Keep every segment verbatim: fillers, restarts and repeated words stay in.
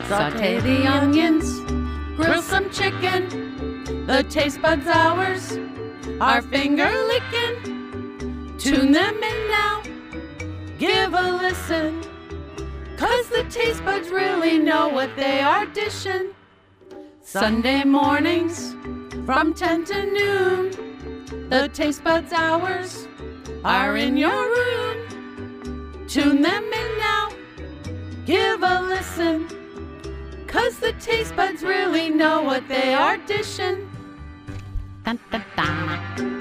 Saute the onions, grill some chicken. The taste buds ours are finger licking. Tune them in now, give a listen. Cause the taste buds really know what they are dishing. Sunday mornings from ten to noon. The taste buds hours are in your room. Tune them in now, give a listen. Cause the taste buds really know what they are dishing. Dun, dun, dun.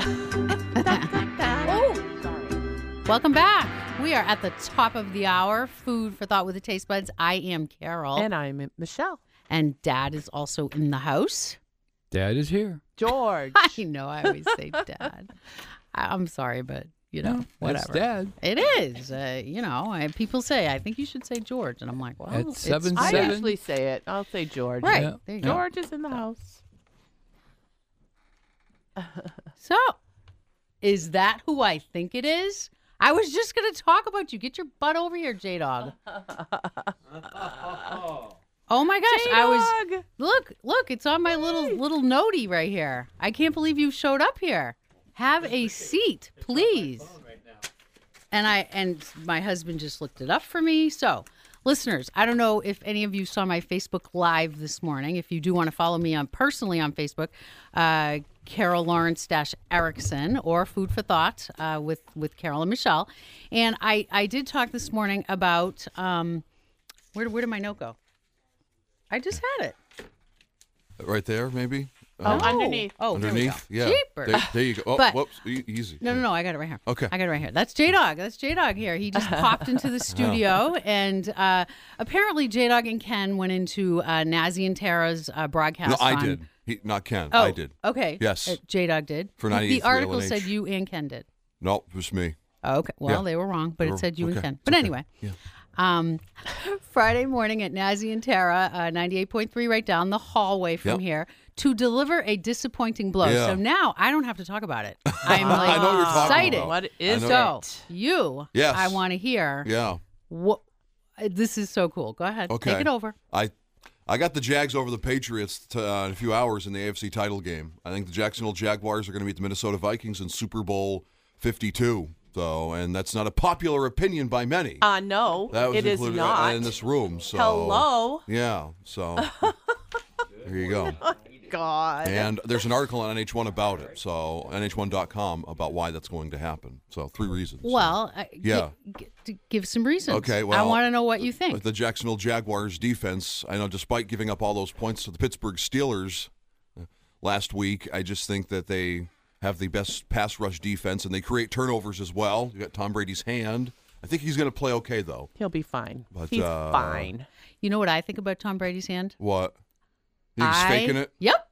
Oh, sorry. Welcome back. We are at the top of the hour. Food for thought with the taste buds. I am Carol. And I'm Michelle. And Dad is also in the house. Dad is here. George. I know I always say Dad. I, I'm sorry, but, you know, No, whatever. That's Dad. It is. Uh, you know, I, people say, I think you should say George. And I'm like, well, At it's seven, I seven. usually say it. I'll say George. Right. Yeah. There you go. George is in the house. So, is that who I think it is? I was just going to talk about you. Get your butt over here, J-Dog. Oh my gosh, I was J-Dog. Look, look, it's on my little little notey right here. I can't believe you showed up here. Have a seat, please. And I and my husband just looked it up for me. So, listeners, I don't know if any of you saw my Facebook Live this morning. If you do want to follow me on personally on Facebook, uh, Carol Lawrence dash Erickson or Food for Thought uh, with with Carol and Michelle. And I I did talk this morning about um, where where did my note go? I just had it. Right there, maybe? Oh, Uh, underneath. Oh, there we underneath? go. Yeah. Jeepers. There, there you go. Oh, But- whoops. E- easy. No, no, no. I got it right here. Okay. I got it right here. That's J-Dog. That's J-Dog here. He just popped into the studio. And uh, apparently J-Dog and Ken went into uh, Nazi and Tara's uh, broadcast. No, I on- did. He, not Ken. Oh, I did. Okay. Yes. Uh, J-Dog did. For The- ninety-eight The article L N H. said you and Ken did. No, it was me. Oh, okay. Well, Yeah. they were wrong, but They it were- said you and okay. Ken. It's But okay. anyway. Yeah. Um, Friday morning at Nazi and Tara, uh, ninety-eight point three, right down the hallway from Yep. here, to deliver a disappointing blow. Yeah. So now I don't have to talk about it. I'm like I know what you're talking excited. about. What is I So it? you, Yes. I want to hear. Yeah. What? This is so cool. Go ahead. Okay. Take it over. I I got the Jags over the Patriots t- uh, in a few hours in the A F C title game. I think the Jacksonville Jaguars are going to beat the Minnesota Vikings in Super Bowl fifty-two. So, and that's not a popular opinion by many. Uh, no, That was it is included not. in this room. So, Hello. Yeah. So there you go. God. And there's an article on N H one about it. So N H one dot com about why that's going to happen. So three reasons. Well, uh, Yeah. gi- gi- give some reasons. Okay, I well, want to know what you think. The Jacksonville Jaguars defense, I know despite giving up all those points to the Pittsburgh Steelers uh, last week, I just think that they have the best pass rush defense, and they create turnovers as well. You got Tom Brady's hand. I think he's going to play okay, though. He'll be fine. But, He's uh, fine. You know what I think about Tom Brady's hand? What? He's I- faking it? Yep.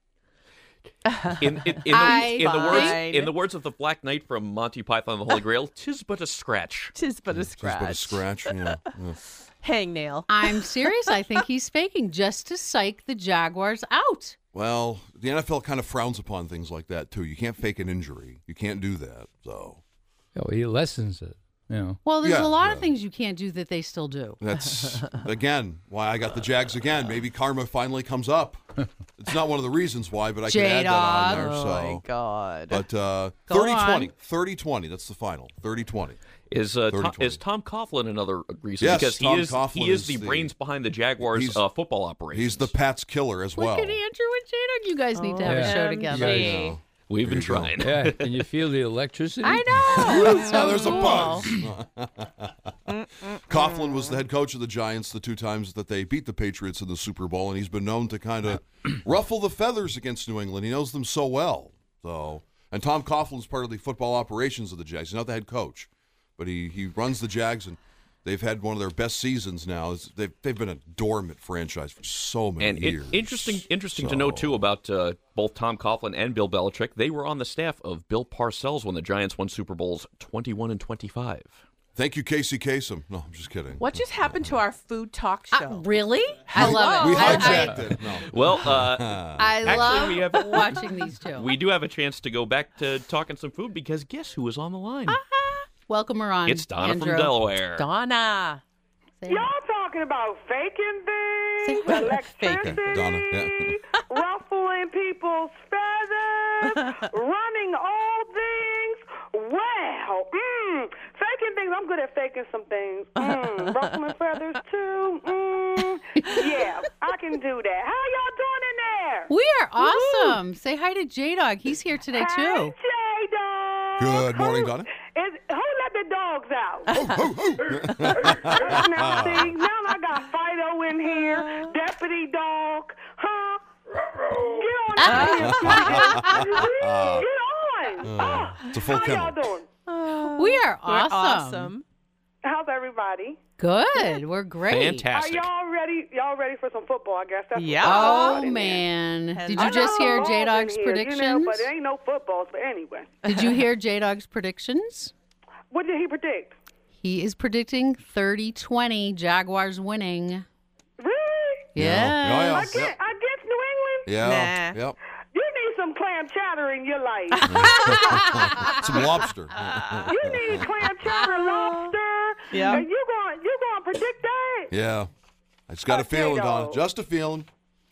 In, in, in, I the, in, the words, Fine. in the words of the Black Knight from Monty Python and the Holy Grail, "'Tis but a scratch." Tis but a Just scratch. but a scratch. Yeah. yeah. Hangnail. I'm serious. I think he's faking just to psych the Jaguars out. Well, the N F L kind of frowns upon things like that, too. You can't fake an injury. You can't do that. So Oh, he lessens it. You know. Well, there's Yeah, a lot yeah. of things you can't do that they still do. that's, again, why I got the Jags again. Maybe karma finally comes up. It's not one of the reasons why, but I can add that on J-Dog. there. Oh, So. my God. But uh, Go thirty twenty. on. thirty twenty. That's the final. thirty twenty. Is uh, thirty Tom, twenty. is Tom Coughlin another reason? Yes, because he Tom is Coughlin he is is the the- brains behind the Jaguars he's- uh, football operations. He's the Pats killer as well. Look at Andrew and J-Dog. You guys need to have a Yeah. show O M G. together. You I know. We've been There you go. trying. Yeah, and you feel the electricity? I know. It's so Oh, there's a cool. buzz. Coughlin was the head coach of the Giants the two times that they beat the Patriots in the Super Bowl, and he's been known to kind of ruffle the feathers against New England. He knows them so well. So, and Tom Coughlin's part of the football operations of the Jags. He's not the head coach, but he, he runs the Jags, and they've had one of their best seasons now. It's- They've, they've been a dormant franchise for so many And it, years. interesting, interesting to So- know too about uh, both Tom Coughlin and Bill Belichick. They were on the staff of Bill Parcells when the Giants won Super Bowls twenty-one and twenty-five. Thank you, Casey Kasem. No, I'm just kidding. What just happened to our food talk show? Uh, really? I love it. We I- hijacked I, it. No. Well, uh, I Actually, love we have- watching these two. we do have a chance to go back to talking some food because guess who is on the line? Welcome her on. It's Donna Andrew. from Delaware. Donna. Say Y'all talking about faking things? Fake Okay, Donna. Yeah. ruffling people's feathers, running all things. Wow. Mm. Faking things. I'm good at faking some things. Mm. Ruffling feathers, too. Mm. Yeah, I can do that. How y'all doing in there? We are awesome. Say hi to J-Dog. He's here today, Hey, too. J-Dog. Good morning, Who- Donna. Is, who let the dogs out? Ho, ho, ho. now, see, now I got Fido in here, Deputy Dog, huh? Get on in here. Get on. Oh, It's a full how y'all kennel. doing? We are We're awesome. awesome. How's everybody? Good. We're great. Fantastic. Are y'all ready? Y'all ready for some football? I guess that's Yeah. what Oh, I'm in man. And- Did there. you just I know hear balls in J-Dog's here, predictions? You know, but it ain't no footballs. But anyway, Did you hear J-Dog's predictions? what did he predict? He is predicting thirty twenty Jaguars winning. Really? Yeah. Yeah, yeah. Against, against New England? Yeah. Nah. Yep. You need some clam chowder in your life. Some lobster. You need clam chowder, lobster. Yeah. And you going you going to predict that? Yeah. I just got a Okay, feeling, Donna. though. Just a feeling.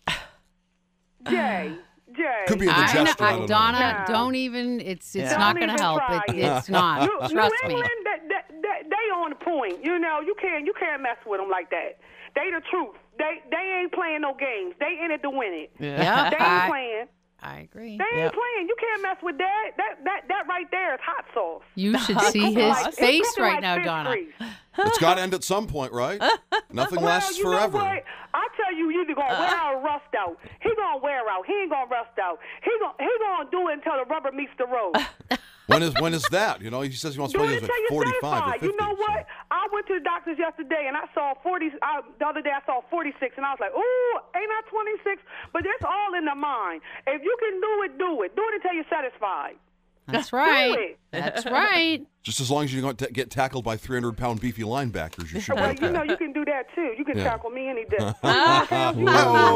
Jay, Jay. Could be I know, indigestion. I, I, don't know. Donna, No. don't even. It's it's Yeah. not Don't going to even help. try It, it. it's not. New, Trust New me. England, that, that, that, they on the point. You know, you can't you can't mess with them like that. They the truth. They they ain't playing no games. They in it to win it. Yeah, They ain't I, playing. I agree. They ain't Yep. playing. You can't mess with that. That that that right there is hot sauce. You should see his Like- it's face cooking right like now, fish Donna. grease. It's got to end at some point, right? Nothing Well, lasts you forever. know what? I tell you, you either gonna wear out or rust out. He gonna wear out. He ain't gonna rust out. He gonna he gonna do it until the rubber meets the road. When is when is that? You know, he says he wants to Do play it at until you're forty-five or satisfied. fifty. You know what? I went to the doctors yesterday and I saw forty. I, the other day I saw forty-six, and I was like, "Ooh, ain't I twenty-six?" But it's all in the mind. If you can do it, do it. Do it until you're satisfied. That's right. it. That's right. Just as long as you don't t- get tackled by three hundred pound beefy linebackers, you should be Well, okay. you know you can do that too. You can Yeah. tackle me any day. you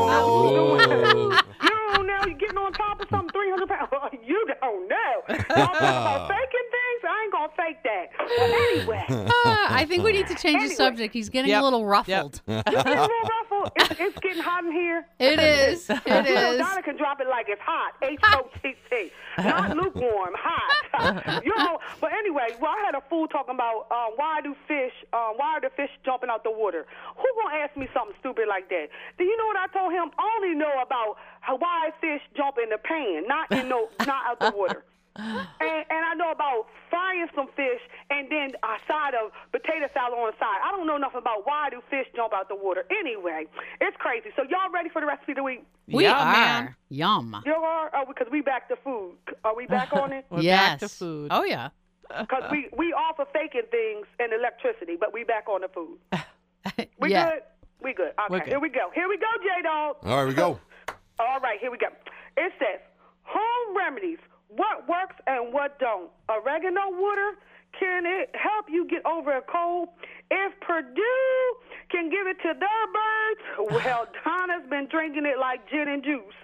don't know you're getting on top of something three hundred pounds. You don't know. Y'all talk about faking things. I ain't gonna fake that. But anyway, Uh, I think we need to change the Anyway. subject. He's getting Yep. a little ruffled. you get a little ruffled. It's, it's getting hot in here. It is. It You know, is. Donna can drop it like it's hot. H O T T. Not lukewarm, hot. You know, but anyway, well, I had a fool talking about uh, why do fish, uh, why are the fish jumping out the water? Who gonna ask me something stupid like that? Do you know what I told him? I only know about how, why fish jump in the pan, not in no, not out the water. And, and I know about frying some fish and then a side of potato salad on the side. I don't know nothing about why do fish jump out the water. Anyway, it's crazy. So y'all ready for the recipe of the week? We Yeah, are. man. Yum. You are? Oh, because we back to food. Are we back on it? We're yes. back to food. Oh, yeah. Because we, we offer faking things and electricity, but we back on the food. We yeah. good? We good. Okay, We're good. here we go. Here we go, J-Dog. All right, we go. All right, here we go. It says, home remedies, what works and what don't. Oregano water, can it help you get over a cold? If Purdue can give it to their birds, well, Donna's been drinking it like gin and juice.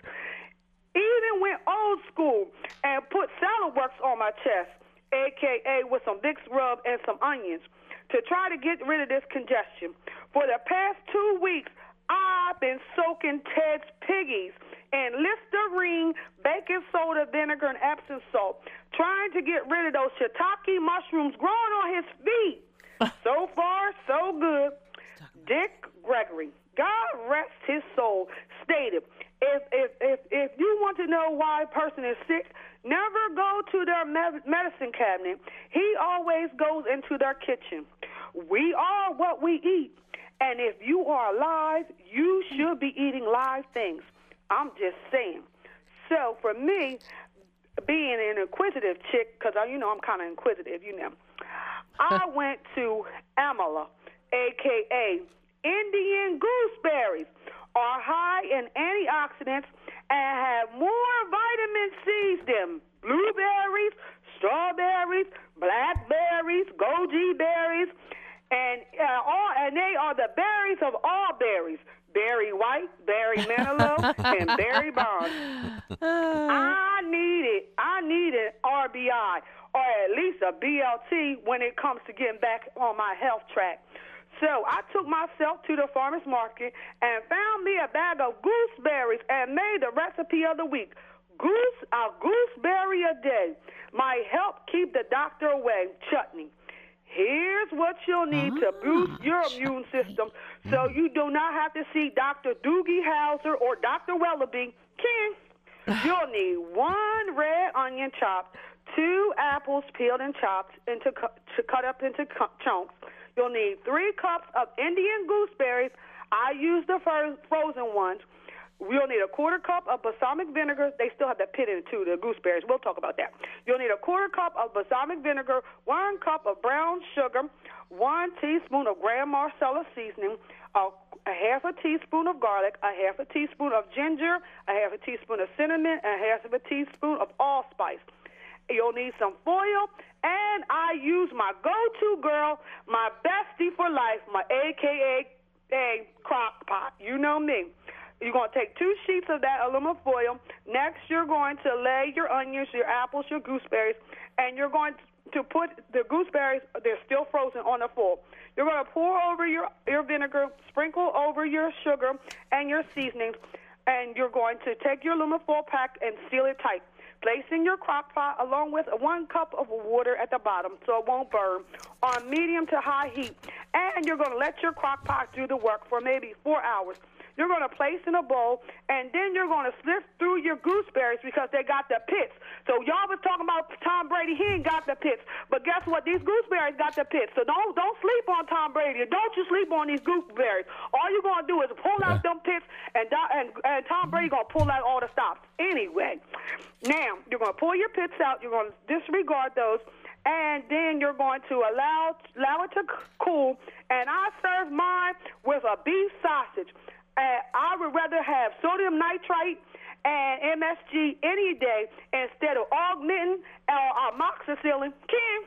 Even went old school and put salad works on my chest, a k a with some Vicks rub and some onions, to try to get rid of this congestion. For the past two weeks, I've been soaking Ted's Piggies in Listerine, baking soda, vinegar, and Epsom salt, trying to get rid of those shiitake mushrooms growing on his feet. So far, so good. Dick Gregory, God rest his soul, stated, if, if, if, if you want to know why a person is sick, never go to their med- medicine cabinet. He always goes into their kitchen. We are what we eat. And if you are alive, you should be eating live things. I'm just saying. So for me, being an inquisitive chick, because you know I'm kind of inquisitive, you know, I went to Amala, a k a. Indian gooseberries, are high in antioxidants and have more vitamin C's than blueberries, strawberries, blackberries, goji berries, and uh, all, and they are the berries of all berries. Berry White, Berry Manilow, and Berry Bonds. I need it. I need an R B I, or at least a B L T when it comes to getting back on my health track. So I took myself to the farmer's market and found me a bag of gooseberries and made the recipe of the week. Goose, a gooseberry a day might help keep the doctor away. Chutney. Here's what you'll need to boost your immune system so you do not have to see Doctor Doogie Howser or Doctor Wellaby. King, you'll need one red onion chopped, two apples peeled and chopped into to cut up into chunks. You'll need three cups of Indian gooseberries. I use the fro- frozen ones. You'll need a quarter cup of balsamic vinegar. They still have that pit in it, too, the gooseberries. We'll talk about that. You'll need a quarter cup of balsamic vinegar, one cup of brown sugar, one teaspoon of Grand Marcella seasoning, a, a half a teaspoon of garlic, a half a teaspoon of ginger, a half a teaspoon of cinnamon, and a half of a teaspoon of allspice. You'll need some foil, and I use my go-to girl, my bestie for life, my A K A a crock pot. You know me. You're going to take two sheets of that aluminum foil. Next, you're going to lay your onions, your apples, your gooseberries, and you're going to put the gooseberries, they're still frozen, on the foil. You're going to pour over your, your vinegar, sprinkle over your sugar and your seasonings, and you're going to take your aluminum foil pack and seal it tight. Place in your crock pot along with one cup of water at the bottom so it won't burn on medium to high heat. And you're going to let your crock pot do the work for maybe four hours. You're going to place in a bowl, and then you're going to sift through your gooseberries because they got the pits. So y'all was talking about Tom Brady. He ain't got the pits. But guess what? These gooseberries got the pits. So don't don't sleep on Tom Brady. Don't you sleep on these gooseberries. All you're going to do is pull out them pits, and, and, and Tom Brady going to pull out all the stops. Anyway, now you're going to pull your pits out. You're going to disregard those. And then you're going to allow, allow it to cool. And I serve mine with a beef sausage. Uh, I would rather have sodium nitrite and M S G any day instead of augmentin or amoxicillin. Kim?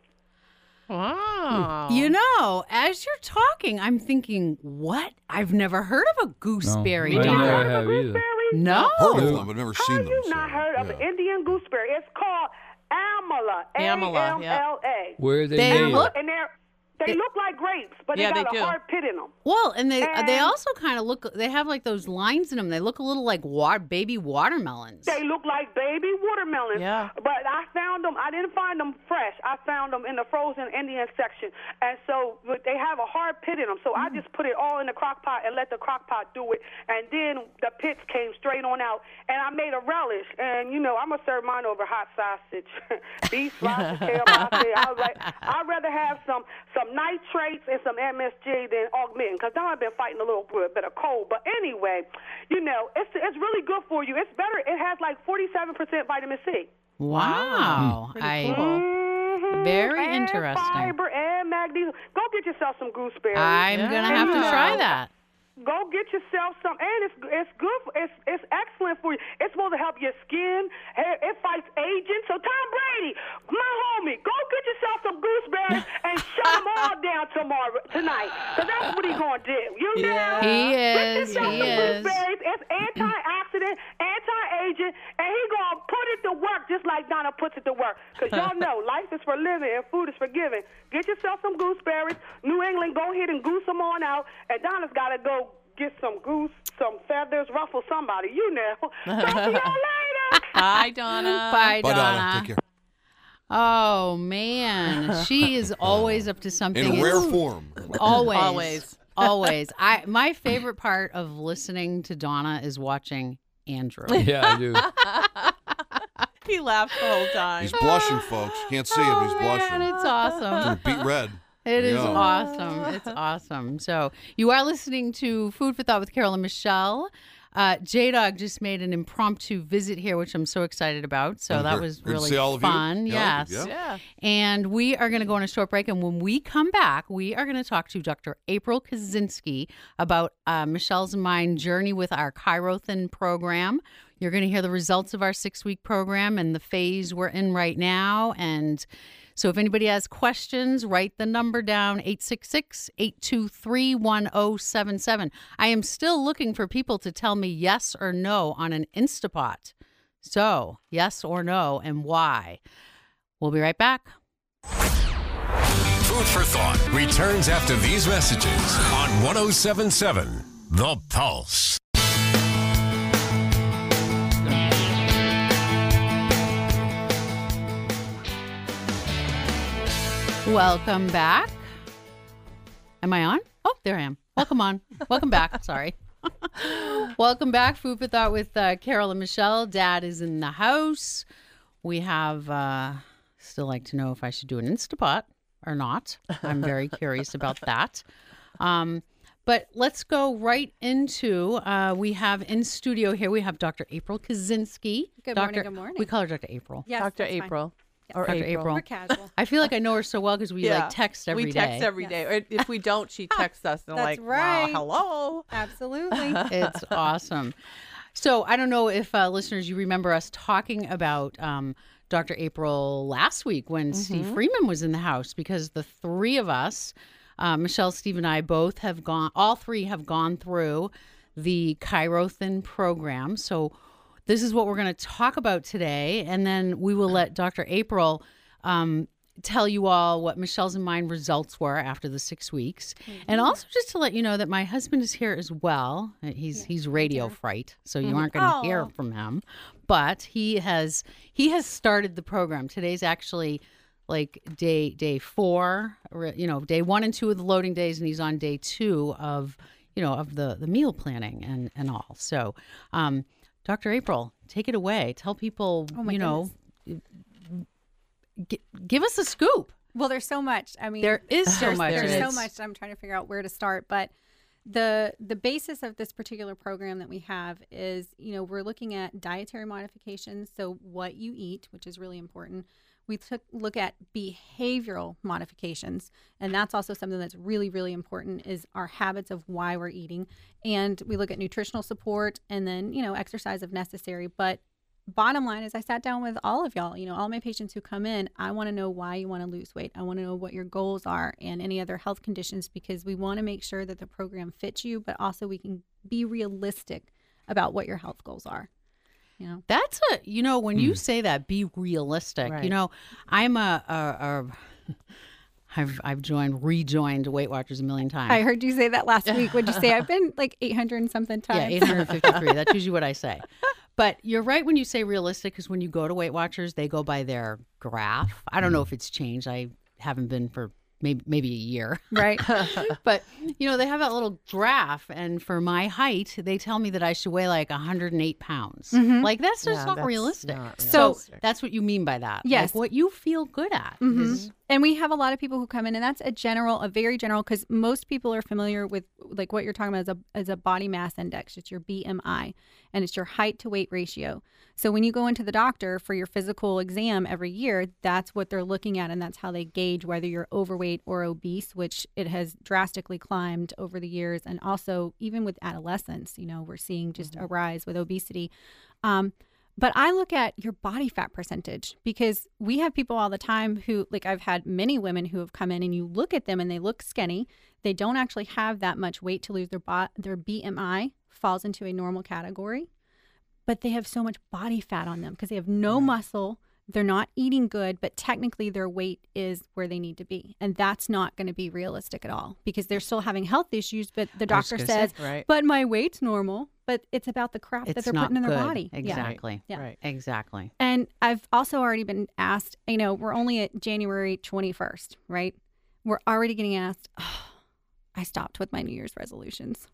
Wow. You know, as you're talking, I'm thinking, what? I've never heard of a gooseberry No, I dog. never Heard of have a either. gooseberry? No. Heard of them, but never How seen them. you so, not heard of yeah. an Indian gooseberry? It's called amala. Amala, A M L A. Where are they, They made? look- And they're, they They- look like grapes, but Yeah, they got they a do. hard pit in them. Well, and they they And- also kind of look, they have like those lines in them. They look a little like wa- baby watermelons. They look like baby watermelons. Yeah. But I found them, I didn't find them fresh. I found them in the frozen Indian section. And so but they have a hard pit in them. So I just put it all in the crock pot and let the crock pot do it. And then the pits came straight on out. And I made a relish. And, you know, I'm going to serve mine over hot sausage. Beef sausage, kielbasa. I was like, I'd rather have some, some nitrates and some M S G than augmentin. Because now I've been fighting a little bit of cold. But anyway, you know, it's it's really good for you. It's better. It has like forty-seven percent vitamin C. Wow. Pretty I, cool. Mm-hmm. Very and interesting. Fiber and magnesium. Go get yourself some gooseberries. I'm Yeah. going to have to try that. Go get yourself some, and it's it's good. For, it's it's excellent for you. It's supposed to help your skin. It, it fights aging. So Tom Brady, my homie, go get yourself some gooseberries and shut them all down tomorrow tonight. Cause that's what he's gonna do. You know? Yeah. He Get is. yourself He some is. gooseberries. It's antioxidant, anti-aging, and he gonna put it to work just like Donna puts it to work. Cause y'all know life is for living and food is for giving. Get yourself some gooseberries. New England, go ahead and goose them on out. And Donna's gotta go get some goose, some feathers, ruffle somebody. You know. Talk to y'all later. Bye, Donna. Bye, Bye, Donna. Donna. Take care. Oh, man. She is always up to something. In rare It's- form. Always. Always. Always. I my favorite part of listening to Donna is watching Andrew. Yeah, I do. He laughs the whole time. He's blushing, folks. Can't see him, but he's Oh, blushing. man, it's awesome. Beat red. It is Yeah. awesome. It's awesome. So you are listening to Food for Thought with Carol and Michelle. Uh, J-Dog just made an impromptu visit here, which I'm so excited about. So Oh, that great. was Good to really see all of you. fun. Yeah, Yes. yeah. Yeah. And we are going to go on a short break. And when we come back, we are going to talk to Doctor April Kaczynski about uh, Michelle's and mine journey with our Chirothin program. You're going to hear the results of our six-week program and the phase we're in right now. And so if anybody has questions, write the number down, eight six six, eight two three, one zero seven seven. I am still looking for people to tell me yes or no on an Instapot. So yes or no and why. We'll be right back. Food Food for Thought returns after these messages on one oh seven point seven The Pulse. Welcome back. Am I on? Oh, there I am. Welcome on. Welcome back. Sorry. Welcome back. Food for Thought with uh, Carol and Michelle. Dad is in the house. We have, uh, still like to know if I should do an Instapot or not. I'm very curious about that. Um, but let's go right into, uh, we have in studio here, we have Doctor April Kaczynski. Good Doctor morning, good morning. We call her Doctor April. Yes, Doctor that's fine. April. Yes. Or Doctor April. April. We're casual. I feel like I know her so well because we Yeah. like text every day. we text every Yes. day. Or if we don't, she texts us and That's like, right. wow, hello. Absolutely. It's awesome. So I don't know if uh, listeners, you remember us talking about um, Doctor April last week when Steve Freeman was in the house, because the three of us, uh, Michelle, Steve, and I both have gone, all three have gone through the Chirothin program. So this is what we're going to talk about today. And then we will let Doctor April um, tell you all what Michelle's and mine results were after the six weeks. And also just to let you know that my husband is here as well. He's he's radio fright, so you aren't going to Oh. hear from him. But he has he has started the program. Today's actually like day day four, or, you know, day one and two of the loading days, and he's on day two of, you know, of the, the meal planning and, and all. So, um, Doctor April, take it away. Tell people, Oh my you know, g- give us a scoop. Well, there's so much. I mean, There is so there's, much. There's and so it's- much. I'm trying to figure out where to start. But the the basis of this particular program that we have is, you know, we're looking at dietary modifications. So what you eat, which is really important. We took look at behavioral modifications, and that's also something that's really, really important, is our habits of why we're eating. And we look at nutritional support and then, you know, exercise if necessary. But bottom line is I sat down with all of y'all, you know, all my patients who come in. I want to know why you want to lose weight. I want to know what your goals are and any other health conditions, because we want to make sure that the program fits you, but also we can be realistic about what your health goals are. You know, That's a, you know, when you say that, be realistic. You Right. know, I'm a, a, a I've I've joined, rejoined Weight Watchers a million times. I heard you say that last week. Would you say I've been like eight hundred and something times? Yeah, eight hundred fifty-three. That's usually what I say. But you're right when you say realistic, because when you go to Weight Watchers, they go by their graph. I don't know if it's changed. I haven't been for maybe maybe a year. Right. But, you know, they have that little graph. And for my height, they tell me that I should weigh like one hundred eight pounds. Like, that's just Yeah, not that's realistic. not So realistic. that's what you mean by that. Yes. Like what you feel good at. Mhm. is- And we have a lot of people who come in, and that's a general, a very general, because most people are familiar with like what you're talking about as a as a body mass index. It's your B M I, and it's your height to weight ratio. So when you go into the doctor for your physical exam every year, that's what they're looking at, and that's how they gauge whether you're overweight or obese, which it has drastically climbed over the years, and also even with adolescents, you know, we're seeing just a rise with obesity. Um, But I look at your body fat percentage, because we have people all the time who, like, I've had many women who have come in and you look at them and they look skinny. They don't actually have that much weight to lose. Their bo- their B M I falls into a normal category, but they have so much body fat on them because they have no muscle. They're not eating good, but technically their weight is where they need to be. And that's not going to be realistic at all, because they're still having health issues, but the I was doctor gonna says, say, right. but my weight's normal. But it's about the crap that It's they're not putting in their good. body. Yeah. Exactly. Yeah. Right. Exactly. And I've also already been asked, you know, we're only at January twenty-first, right? We're already getting asked, oh, I stopped with my New Year's resolutions.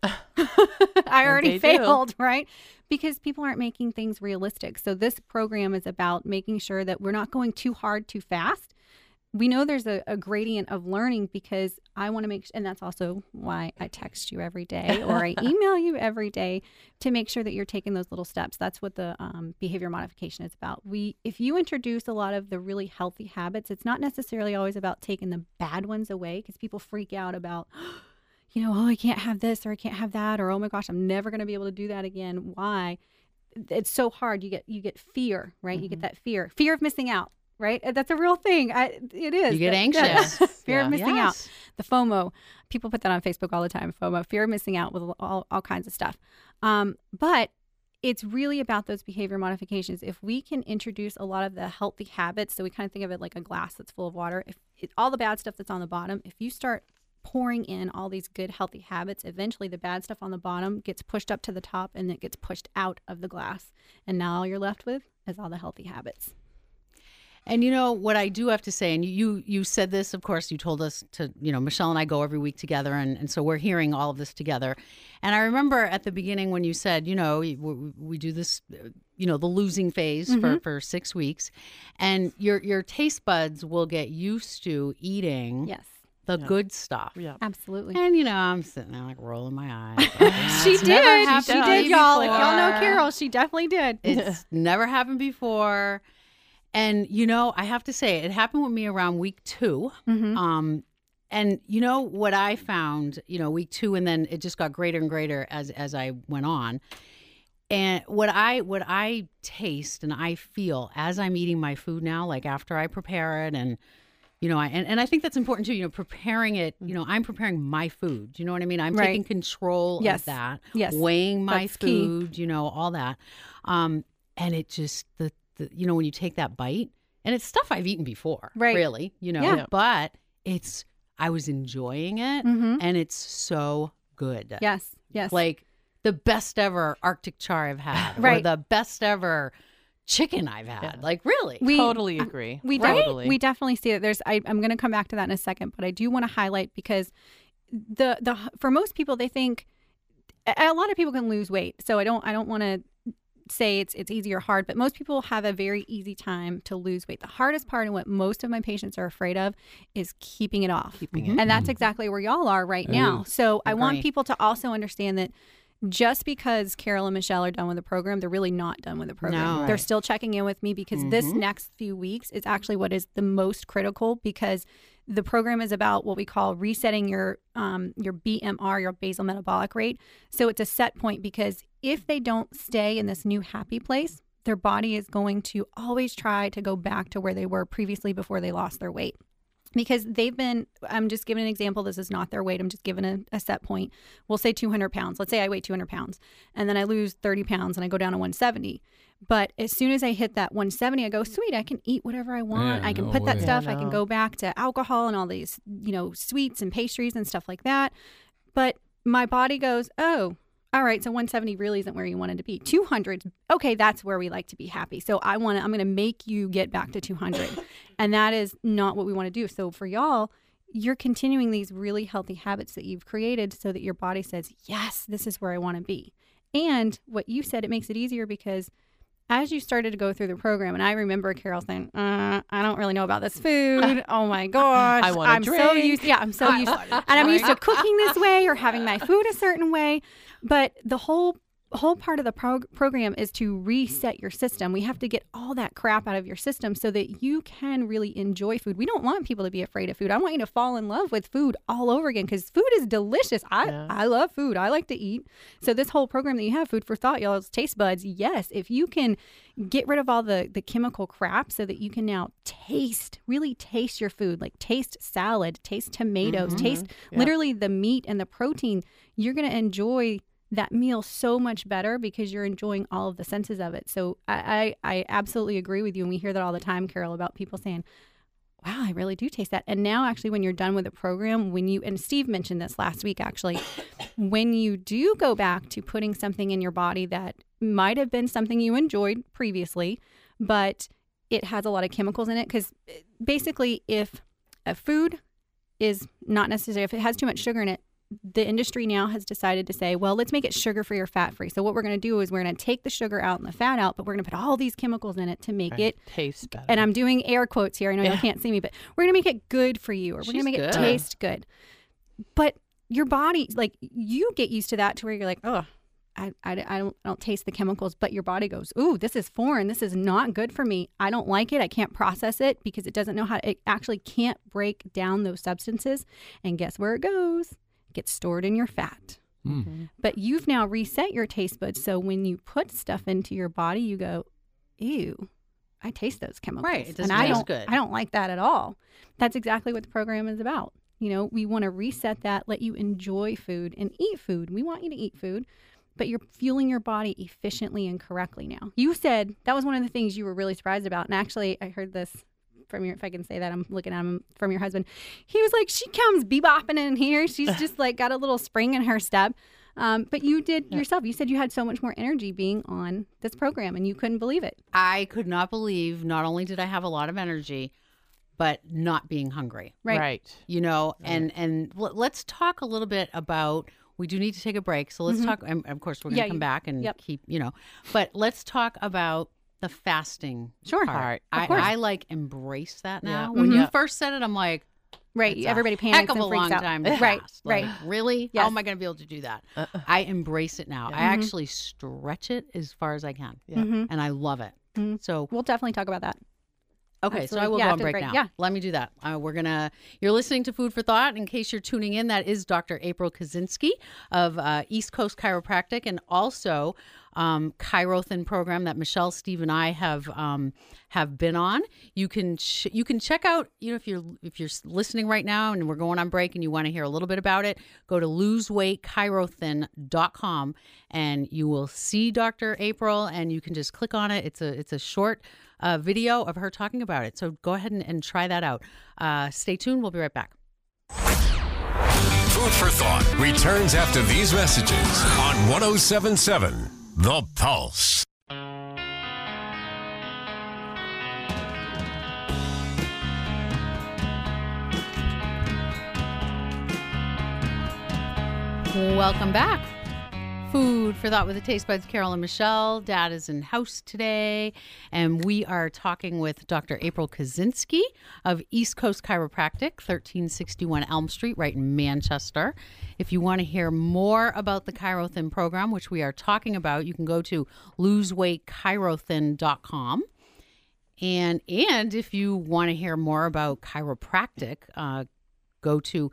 I already they do. failed, right? Because people aren't making things realistic. So this program is about making sure that we're not going too hard, too fast. We know there's a, a gradient of learning, because I want to make, and that's also why I text you every day or I email you every day to make sure that you're taking those little steps. That's what the um, behavior modification is about. We, if you introduce a lot of the really healthy habits, it's not necessarily always about taking the bad ones away, because people freak out about, you know, oh, I can't have this or I can't have that, or oh my gosh, I'm never going to be able to do that again. Why? It's so hard. You get you get fear, right? Mm-hmm. You get that fear, fear of missing out. Right? That's a real thing. I, it is. You get That- anxious. yeah. Fear Yeah. of missing out. Yes. The FOMO. People put that on Facebook all the time. FOMO, fear of missing out with all, all kinds of stuff. Um, but it's really about those behavior modifications. If we can introduce a lot of the healthy habits, so we kind of think of it like a glass that's full of water. If it, all the bad stuff that's on the bottom, if you start pouring in all these good healthy habits, eventually the bad stuff on the bottom gets pushed up to the top and it gets pushed out of the glass. And now all you're left with is all the healthy habits. And you know what I do have to say, and you you said this, of course, you told us to, you know, Michelle and I go every week together, and, and so we're hearing all of this together. And I remember at the beginning when you said, you know, we, we do this, you know, the losing phase mm-hmm. for, for six weeks, and your your taste buds will get used to eating yes. the yeah. good stuff. Yeah. Absolutely. And, you know, I'm sitting there like rolling my eyes. She did. She did, y'all. If before. y'all know Carol, she definitely did. It's never happened before. And, you know, I have to say, it happened with me around week two. Mm-hmm. Um, and, you know, what I found, you know, week two, and then it just got greater and greater as as I went on. And what I what I taste and I feel as I'm eating my food now, like after I prepare it and, you know, I, and, and I think that's important too, you know, preparing it, you know, I'm preparing my food. You know what I mean? I'm right. taking control yes. of that, yes. weighing my that's food, key. you know, all that. Um, and it just, the, the, you know, when you take that bite, and it's stuff I've eaten before, right. really, you know, yeah. but it's, I was enjoying it mm-hmm. and it's so good. Yes, yes. Like the best ever Arctic char I've had, right. or the best ever chicken I've had. Yeah. Like, really? We totally agree. We right? totally. We definitely see it. There's. I, I'm going to come back to that in a second, but I do want to highlight because the the for most people they think a, a lot of people can lose weight. So I don't I don't want to say it's it's easy or hard, but most people have a very easy time to lose weight. The hardest part and what most of my patients are afraid of is keeping it off. Keeping mm-hmm. it. And that's exactly where y'all are right now. So Agree. I want people to also understand that just because Carol and Michelle are done with the program, they're really not done with the program. No. They're Right. still checking in with me because mm-hmm. this next few weeks is actually what is the most critical, because the program is about what we call resetting your um, your B M R, your basal metabolic rate. So it's a set point, because if they don't stay in this new happy place, their body is going to always try to go back to where they were previously before they lost their weight. Because they've been, I'm just giving an example. This is not their weight. I'm just giving a, a set point. We'll say two hundred pounds. Let's say I weigh two hundred pounds and then I lose thirty pounds and I go down to one seventy. But as soon as I hit that one seventy, I go, sweet, I can eat whatever I want. Yeah, I can no put that way. stuff. Yeah, I can no. go back to alcohol and all these, you know, sweets and pastries and stuff like that. But my body goes, oh, all right, so one seventy really isn't where you wanted to be. two hundred, okay, that's where we like to be happy. So I want to, I'm going to make you get back to two hundred. And that is not what we want to do. So for y'all, you're continuing these really healthy habits that you've created so that your body says, yes, this is where I want to be. And what you said, it makes it easier because as you started to go through the program, and I remember Carol saying, uh, I don't really know about this food. Oh my gosh. I want a I'm drink. so used, yeah, I'm so used, and I'm used to cooking this way or having my food a certain way. But the whole whole part of the prog- program is to reset your system. We have to get all that crap out of your system so that you can really enjoy food. We don't want people to be afraid of food. I want you to fall in love with food all over again, because food is delicious. I, Yeah. I love food. I like to eat. So this whole program that you have, Food for Thought, y'all's taste buds, yes, if you can get rid of all the, the chemical crap so that you can now taste, really taste your food, like taste salad, taste tomatoes, Mm-hmm. taste Yeah. literally the meat and the protein, you're going to enjoy that meal so much better because you're enjoying all of the senses of it. So I, I, I absolutely agree with you. And we hear that all the time, Carol, about people saying, wow, I really do taste that. And now actually when you're done with the program, when you, and Steve mentioned this last week, actually, when you do go back to putting something in your body that might have been something you enjoyed previously, but it has a lot of chemicals in it. Because basically if a food is not necessary, if it has too much sugar in it, the industry now has decided to say, well, let's make it sugar-free or fat-free. So what we're going to do is we're going to take the sugar out and the fat out, but we're going to put all these chemicals in it to make Right. it, Taste better. and I'm doing air quotes here. I know Yeah. you can't see me, but we're going to make it good for you, or we're going to She's make it good. taste good. But your body, like, you get used to that to where you're like, oh, I, I, I don't I don't taste the chemicals, but your body goes, ooh, this is foreign. This is not good for me. I don't like it. I can't process it because it doesn't know how, it actually can't break down those substances. And guess where it goes? It gets stored in your fat. Mm. But you've now reset your taste buds. So when you put stuff into your body, you go, ew, I taste those chemicals. Right, it doesn't and I taste don't, good. I don't like that at all. That's exactly what the program is about. You know, we want to reset that, let you enjoy food and eat food. We want you to eat food. but you're fueling your body efficiently and correctly now. You said that was one of the things you were really surprised about. And actually, I heard this from your, if I can say that, I'm looking at him from your husband. He was like, she comes bebopping in here. She's just like got a little spring in her step. Um, but you did yeah. yourself. You said you had so much more energy being on this program and you couldn't believe it. I could not believe not only did I have a lot of energy, but not being hungry. Right. Right. You know, Right. and, and l- let's talk a little bit about, we do need to take a break. So let's Mhm. talk, and of course, we're going to Yeah, come you- back and yep. keep, you know, but let's talk about the fasting Sure. part. Part. I, Of course. I like embrace that now. Yeah. When Mhm. you first said it, I'm like, Right. it's Everybody a panics heck of and a freaks long out. time to Right. fast. Like, Right. really? Yes. How am I going to be able to do that? Uh-uh. I embrace it now. Yeah. I Mhm. actually stretch it as far as I can, Yeah. Mhm. and I love it. Mhm. So We'll definitely talk about that. okay, so I Absolutely. will Yeah, go on after the break break. now. Yeah. Let me do that. Uh, we're gonna. You're listening to Food for Thought. In case you're tuning in, that is Doctor April Kaczynski of uh, East Coast Chiropractic, and also um, Chirothin program that Michelle, Steve, and I have um, have been on. You can ch- you can check out. You know, if you're if you're listening right now and we're going on break and you want to hear a little bit about it, go to lose weight chirothin dot com and you will see Doctor April, and you can just click on it. It's a it's a short uh, video of her talking about it. So go ahead and, and try that out. Uh, stay tuned. We'll be right back. Food for Thought returns after these messages on one oh seven point seven The Pulse. Welcome back. Food for Thought with the Taste Buds, Carol and Michelle. Dad is in house today, and we are talking with Doctor April Kaczynski of East Coast Chiropractic, thirteen sixty-one Elm Street, right in Manchester. If you want to hear more about the Chirothin program, which we are talking about, you can go to lose weight chirothin dot com. And, and if you want to hear more about chiropractic, uh, go to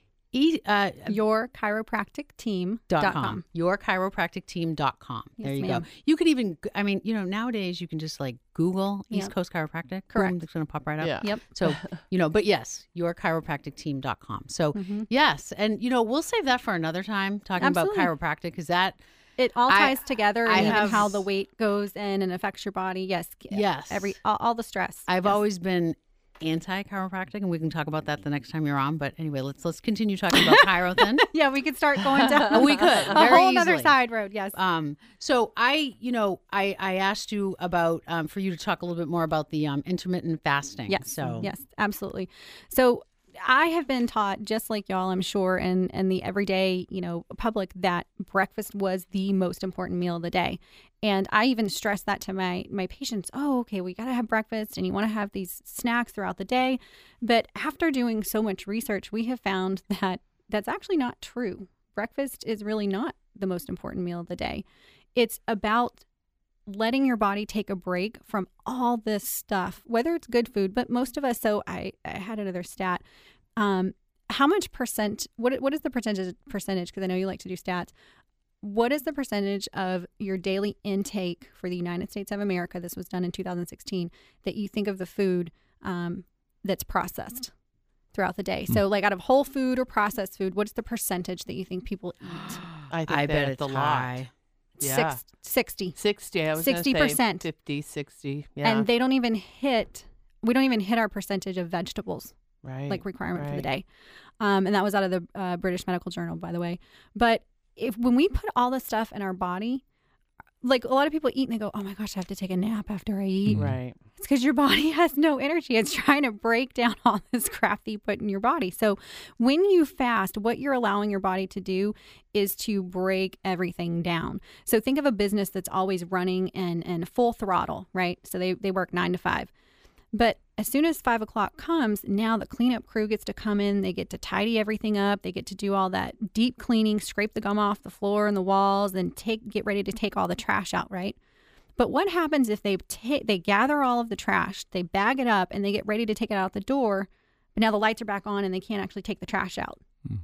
E, uh, Your chiropractic team dot com. Your chiropractic team dot com. Yes, There you ma'am. go. You can even, I mean, you know, nowadays you can just like Google East Yep. Coast Chiropractic. Correct. Boom, it's going to pop right up. Yeah. Yep. So, you know, but yes, your chiropractic team dot com. So, Mhm. yes. And, you know, we'll save that for another time talking Absolutely. about chiropractic because that, It all I- ties together, I and even have- how the weight goes in and affects your body. Yes. Yes. Every all, all the stress. I've Yes. always been anti-chiropractic, and we can talk about that the next time you're on. But anyway, let's let's continue talking about Chirothin. Yeah, we could start going down. We could, a very whole other easily. side road. Yes. Um, so I, you know, I, I asked you about, um, for you to talk a little bit more about the um, intermittent fasting. Yes. So Yes, absolutely. So I have been taught, just like y'all, I'm sure, and and the everyday, you know, public, that breakfast was the most important meal of the day. And I even stress that to my my patients. Oh, okay, we got to have breakfast, and you want to have these snacks throughout the day. But after doing so much research, we have found that that's actually not true. Breakfast is really not the most important meal of the day. It's about letting your body take a break from all this stuff, whether it's good food, but most of us, so I, I had another stat. Um, how much percent, what what is the percentage, percentage, because I know you like to do stats, what is the percentage of your daily intake for the United States of America, this was done in two thousand sixteen, that you think of the food um, that's processed throughout the day? So like out of whole food or processed food, what's the percentage that you think people eat? I think I that bet it's it's a lot. high. Yeah. Six, sixty. sixty. I was gonna say sixty percent. fifty, sixty. Yeah. And they don't even hit, we don't even hit our percentage of vegetables, right. like requirement for the right. day. Um, and that was out of the uh, British Medical Journal, by the way. But if when we put all this stuff in our body, like a lot of people eat and they go, oh my gosh, I have to take a nap after I eat. Right. It's because your body has no energy. It's trying to break down all this crap that you put in your body. So when you fast, what you're allowing your body to do is to break everything down. So think of a business that's always running and, and full throttle, right? So they, they work nine to five. But as soon as five o'clock comes, now the cleanup crew gets to come in. They get to tidy everything up. They get to do all that deep cleaning, scrape the gum off the floor and the walls, then take get ready to take all the trash out, right? But what happens if they take they gather all of the trash, they bag it up, and they get ready to take it out the door, but now the lights are back on and they can't actually take the trash out?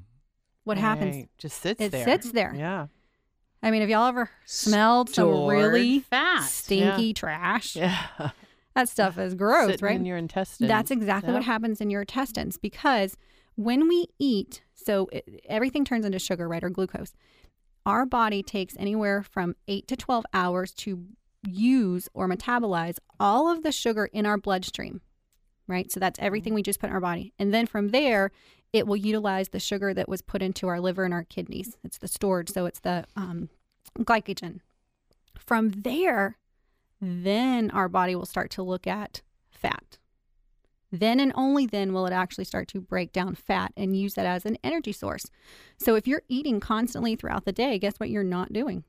What happens? Right. Just sits It there. sits there. Yeah. I mean, have y'all ever smelled some Stored really fat. stinky Yeah. trash? Yeah. That stuff is gross, Sitting right? in your intestines. That's exactly Yep. what happens in your intestines, because when we eat, so it, everything turns into sugar, right, or glucose. our body takes anywhere from eight to twelve hours to use or metabolize all of the sugar in our bloodstream, right? So that's everything we just put in our body. And then from there, it will utilize the sugar that was put into our liver and our kidneys. It's the stored, so it's the um, glycogen. From there, then our body will start to look at fat. Then and only then will it actually start to break down fat and use that as an energy source. So if you're eating constantly throughout the day, guess what you're not doing?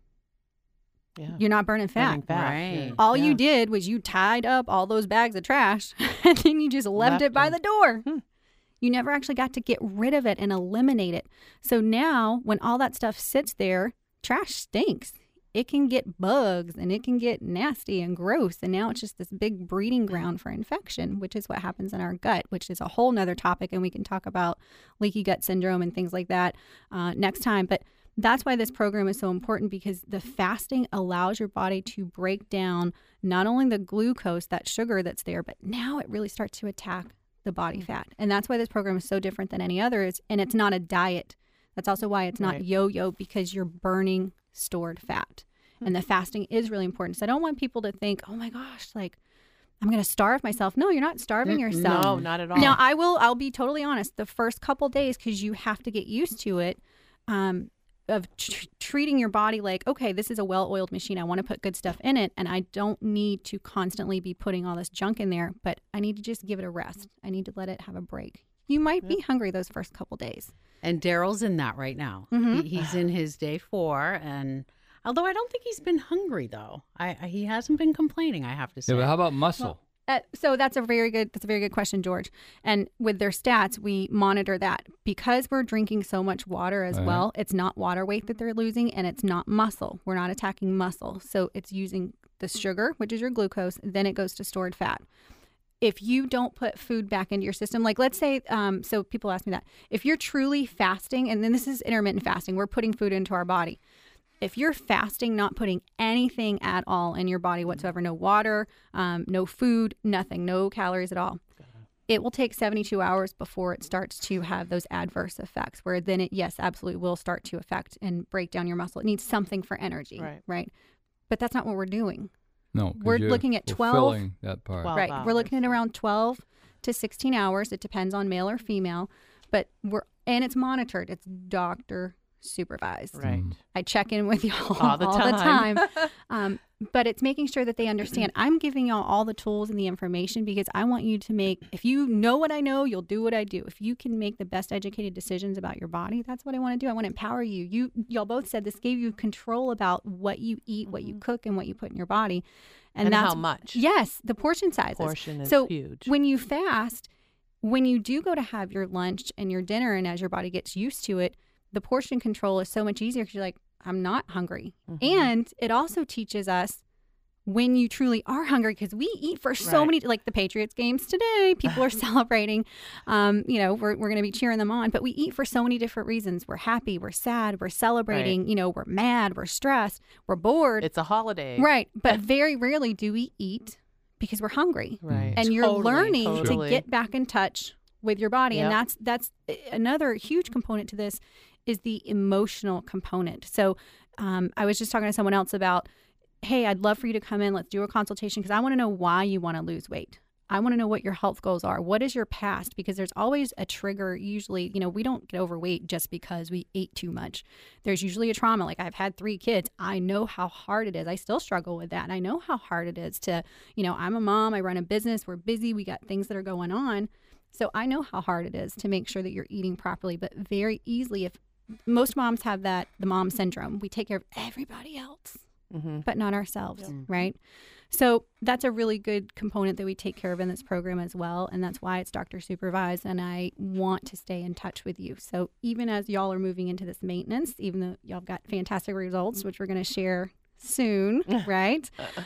Yeah. You're not burning fat. Burning fat. Right. All Yeah. you did was you tied up all those bags of trash and then you just left, Left it by them. the door. Hmm. You never actually got to get rid of it and eliminate it. So now when all that stuff sits there, trash stinks. It can get bugs and it can get nasty and gross. And now it's just this big breeding ground for infection, which is what happens in our gut, which is a whole nother topic. And we can talk about leaky gut syndrome and things like that uh, next time. But that's why this program is so important, because the fasting allows your body to break down not only the glucose, that sugar that's there, but now it really starts to attack the body fat. And that's why this program is so different than any others. And it's not a diet. That's also why it's not Right. yo-yo, because you're burning stored fat. And the fasting is really important. So I don't want people to think, oh my gosh, like I'm going to starve myself. No, you're not starving yourself. No, not at all. Now, I will, I'll be totally honest. The first couple days, because you have to get used to it, um, of tr- treating your body like, okay, this is a well-oiled machine. I want to put good stuff in it, and I don't need to constantly be putting all this junk in there, but I need to just give it a rest. I need to let it have a break. You might be hungry those first couple days. And Daryl's in that right now. Mhm. He, he's in his day four, and although I don't think he's been hungry though, I, I he hasn't been complaining. I have to say. Yeah, but how about muscle? Uh, so that's a very good that's a very good question, George. And with their stats, we monitor that because we're drinking so much water as Uh-huh. well. It's not water weight that they're losing, and it's not muscle. We're not attacking muscle. So it's using the sugar, which is your glucose, then it goes to stored fat. If you don't put food back into your system, like let's say, um, so people ask me that, if you're truly fasting, and then this is intermittent fasting, we're putting food into our body. If you're fasting, not putting anything at all in your body whatsoever, no water, um, no food, nothing, no calories at all, it will take seventy-two hours before it starts to have those adverse effects, where then it, yes, absolutely will start to affect and break down your muscle. It needs something for energy, Right. right? But that's not what we're doing. No, 'cause We're you're looking at twelve fulfilling that part. Twelve Right. We're looking at hours. around twelve to sixteen hours. It depends on male or female, but we're, and it's monitored. It's doctor supervised. Right. I check in with y'all All the time. time. um, but it's making sure that they understand I'm giving y'all all the tools and the information, because I want you to make, if you know what I know, you'll do what I do. If you can make the best educated decisions about your body, that's what I want to do. I want to empower you. You, y'all both said this gave you control about what you eat, what you cook, and what you put in your body. And, And that's how much. Yes, the portion sizes. Portion is so huge. when you fast, when you do go to have your lunch and your dinner, and as your body gets used to it, the portion control is so much easier, because you're like, I'm not hungry. Mm-hmm. And it also teaches us when you truly are hungry, because we eat for so Right. many, like the Patriots games today, people are celebrating, um, you know, we're, we're going to be cheering them on, but we eat for so many different reasons. We're happy, we're sad, we're celebrating, you know, we're mad, we're stressed, we're bored. It's a holiday. Right. But very rarely do we eat because we're hungry. Right. And you're Totally, learning totally. to get back in touch with your body. And Yep. that's that's another huge component to this, is the emotional component. So um, I was just talking to someone else about, hey, I'd love for you to come in. Let's do a consultation, because I want to know why you want to lose weight. I want to know what your health goals are. What is your past? Because there's always a trigger. Usually, you know, we don't get overweight just because we ate too much. There's usually a trauma. Like, I've had three kids. I know how hard it is. I still struggle with that. And I know how hard it is to, you know, I'm a mom. I run a business. We're busy. We got things that are going on. So I know how hard it is to make sure that you're eating properly. But very easily, if most moms have that, the mom syndrome, we take care of everybody else, Mm-hmm. but not ourselves, right? So that's a really good component that we take care of in this program as well. And that's why it's doctor supervised. And I want to stay in touch with you. So even as y'all are moving into this maintenance, even though y'all have got fantastic results, which we're going to share soon, right?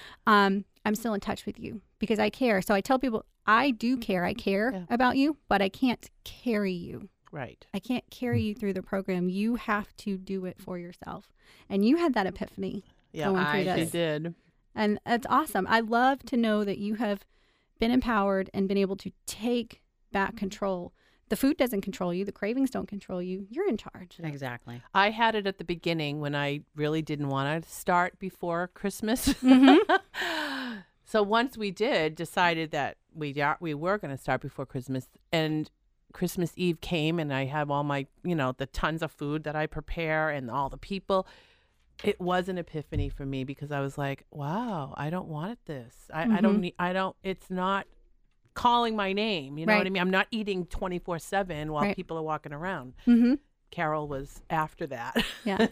Um, I'm still in touch with you because I care. So I tell people, I do care. I care Yeah. about you, but I can't carry you. Right. I can't carry you through the program. You have to do it for yourself. And you had that epiphany. Yeah, going through I this. did. And that's awesome. I love to know that you have been empowered and been able to take back control. The food doesn't control you. The cravings don't control you. You're in charge. Exactly. I had it at the beginning when I really didn't want to start before Christmas. Mm-hmm. So once we did, decided that we are, we were going to start before Christmas, and Christmas Eve came, and I have all my, you know, the tons of food that I prepare and all the people. It was an epiphany for me because I was like, wow, I don't want this. I, I don't need, I don't, it's not calling my name. You know Right. what I mean? I'm not eating twenty-four seven while Right. people are walking around. Mm-hmm. Carol was after that. Yeah.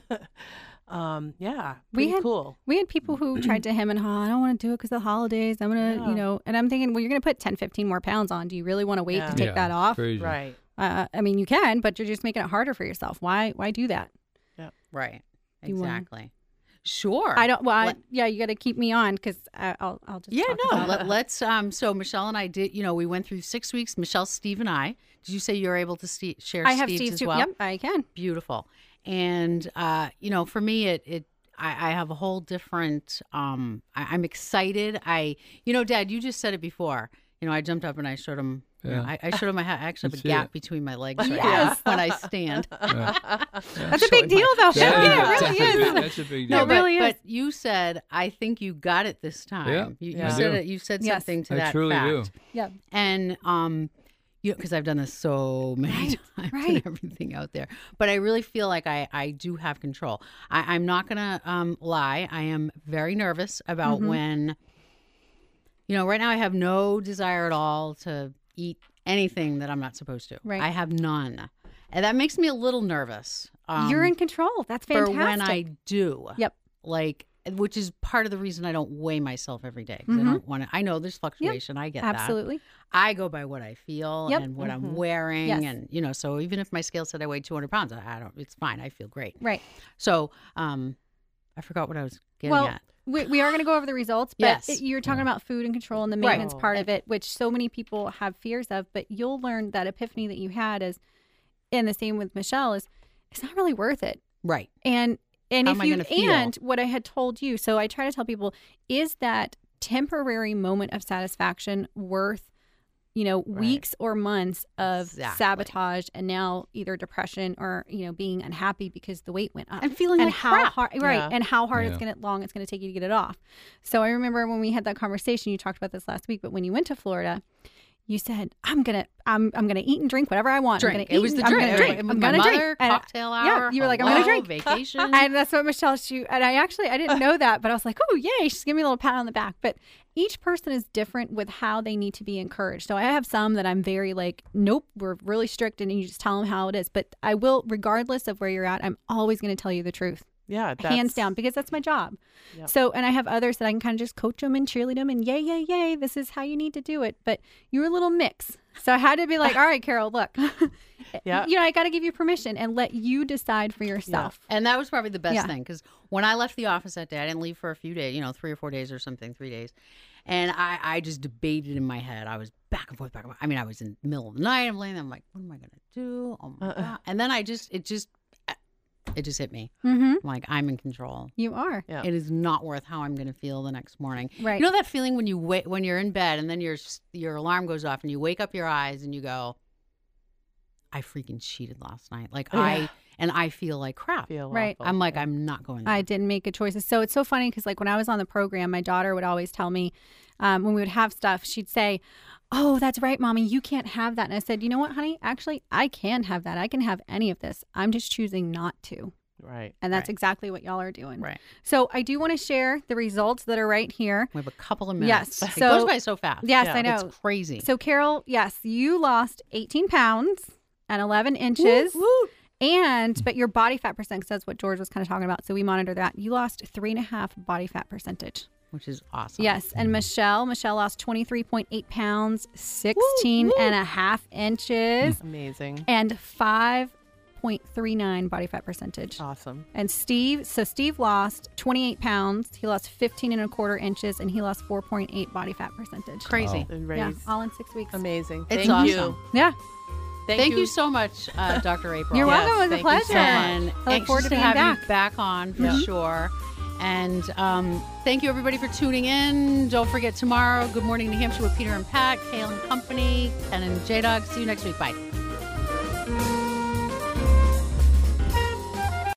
um, yeah. We Pretty had- cool. We had people who tried to hem and haw. I don't want to do it because of the holidays. I'm going to, Yeah. you know, and I'm thinking, well, you're going to put ten, fifteen more pounds on. Do you really want to wait Yeah. to take Yeah, that it's off? crazy. Right. Uh, I mean, you can, but you're just making it harder for yourself. Why, why do that? Right. You wanna- Exactly. Sure. I don't, well, I, Let- yeah, you got to keep me on because I'll, I'll just, Yeah, talk no. about Let, it. let's. Um. So Michelle and I did. You know, we went through six weeks. Michelle, Steve, and I. Did you say you're able to st- share? I have Steve's Steve's as too. well? Yep, I can. Beautiful. And uh, you know, for me, it it I, I have a whole different. Um, I, I'm excited. I, you know, Dad, you just said it before. You know, I jumped up and I showed him. You know, Yeah. I, I showed him I, ha- I actually have I a see gap it. between my legs right Yes. now when I stand. That's a big deal, though. Yeah, Yeah, it that's really a is. big- That's a big No, deal. It but, really is. but you said I think you got it this time. Yeah, you, you I said do. it. You said Yes. something to I that truly fact. do. Yeah. And um, you know, because I've done this so many Right, times right. and everything out there, but I really feel like I I do have control. I, I'm not gonna um lie. I am very nervous about Mhm. when. You know, right now I have no desire at all to eat anything that I'm not supposed to. Right. I have none, and that makes me a little nervous. Um, You're in control. That's for fantastic. when I do. Yep. Like, which is part of the reason I don't weigh myself every day. 'Cause Mhm. I don't want to. I know there's fluctuation. I get that. Absolutely. I go by what I feel Yep. and what Mhm. I'm wearing, Yes. and you know. So even if my scale said I weighed two hundred pounds, I I don't. It's fine. I feel great. Right. So, um, I forgot what I was getting Well, at. We, we are going to go over the results, but Yes. it, you're talking about food and control and the Right. maintenance part of it, which so many people have fears of. But you'll learn that epiphany that you had is, and the same with Michelle, is it's not really worth it. Right. And and How if am I you gonna feel? and what I had told you, so I try to tell people, is that temporary moment of satisfaction worth, you know, weeks or months of Exactly. sabotage and now either depression or, you know, being unhappy because the weight went up And feeling and like how crap. hard right Yeah. and how hard Yeah. it's gonna long it's gonna take you to get it off. So I remember when we had that conversation, you talked about this last week, but when you went to Florida, you said, I'm gonna I'm I'm gonna eat and drink whatever I want. I'm Drink. gonna It was eat the and- drink. I'm gonna drink. It I'm was my gonna mother, drink. And- cocktail yeah, hour. you were like, I'm gonna hello, drink. Vacation. And that's what Michelle she and I actually I didn't know that, but I was like, oh yay, she's giving me a little pat on the back. But each person is different with how they need to be encouraged. So I have some that I'm very like, nope, we're really strict, and you just tell them how it is. But I will, regardless of where you're at, I'm always going to tell you the truth, Yeah. That's, hands down, because that's my job. Yep. So, and I have others that I can kind of just coach them and cheerlead them, and yay, yay, yay, this is how you need to do it. But you're a little mix. So I had to be like, all right, Carol, look, Yeah. you know, I got to give you permission and let you decide for yourself. And that was probably the best Yeah. thing, because when I left the office that day, I didn't leave for a few days, you know, three or four days or something, three days. And I, I just debated in my head. I was back and forth, back and forth. I mean, I was in the middle of the night. I'm laying there. I'm like, what am I going to do? Oh, my Uh-uh. God. And then I just, it just, it just hit me. Mm-hmm. I'm like, I'm in control. You are. Yeah. It is not worth how I'm going to feel the next morning. Right. You know that feeling when you wait, when you're in bed and then your your alarm goes off and you wake up your eyes and you go, I freaking cheated last night. Like Yeah. I, and I feel like crap. Feel Right. awful. I'm like, Yeah. I'm not going there. I didn't make good choices. So it's so funny because, like, when I was on the program, my daughter would always tell me um, when we would have stuff, she'd say, oh, that's right, Mommy, you can't have that. And I said, you know what, honey? Actually, I can have that. I can have any of this. I'm just choosing not to. Right. And that's Right. exactly what y'all are doing. Right. So I do want to share the results that are right here. We have a couple of minutes. Yes, It so- goes by so fast. Yes, Yeah, I know. It's crazy. So, Carol, yes, you lost eighteen pounds and eleven inches. And, but your body fat percent, because that's what George was kind of talking about. So we monitor that. You lost three and a half body fat percentage. Which is awesome. Yes. And Michelle, Michelle lost twenty-three point eight pounds, sixteen and a half inches, Amazing. and five point three nine body fat percentage. Awesome. And Steve, so Steve lost twenty-eight pounds. He lost fifteen and a quarter inches, and he lost four point eight body fat percentage. Crazy. And Yeah, raise- all in six weeks. Amazing. It's Thank awesome. you. Yeah. Thank, Thank you so much, uh, Doctor April. You're Yes, welcome. It was a thank you so pleasure. And I look anxious forward to to being have back. you back on for Mhm. sure. And um, thank you, everybody, for tuning in. Don't forget tomorrow, Good Morning New Hampshire with Peter and Pat, Kale and Company, Ken and J-Dog. See you next week. Bye. Bye.